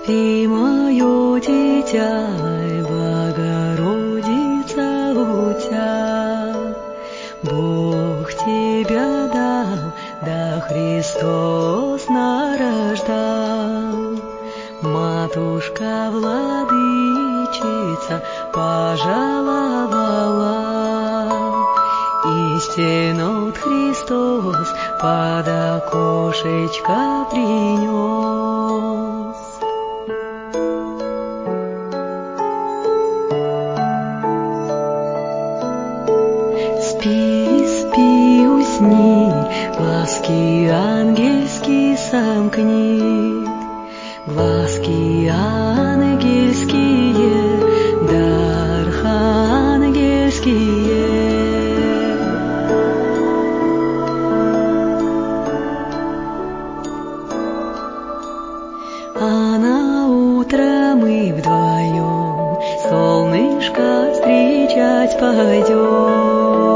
Спи, мое дитя, Богородица у тебя. Бог тебя дал, да Христос нарождал. Матушка владычица пожаловала, истину Христос под окошечко принес. Спи, спи, усни, глазки ангельские сомкни, глазки ангельские, да архангельские. А на утро мы вдвоем солнышко встречать пойдем.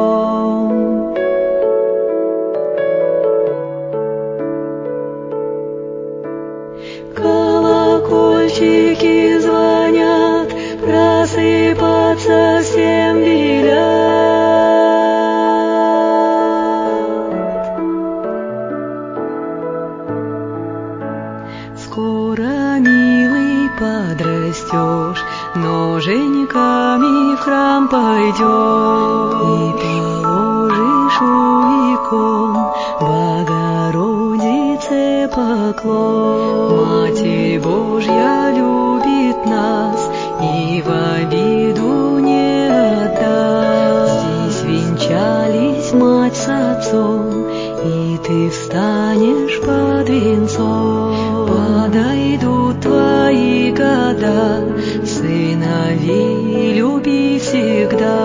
Колокольчики звонят, просыпаться всем велят. Скоро, милый, подрастешь, ноженьками в храм пойдешь и положишь у икон Богородице поклон. Матерь Божья любит нас и в обиду не отдаст. Здесь венчались мать с отцом, и ты встанешь под венцом. Подойдут твои года, сыновей люби всегда.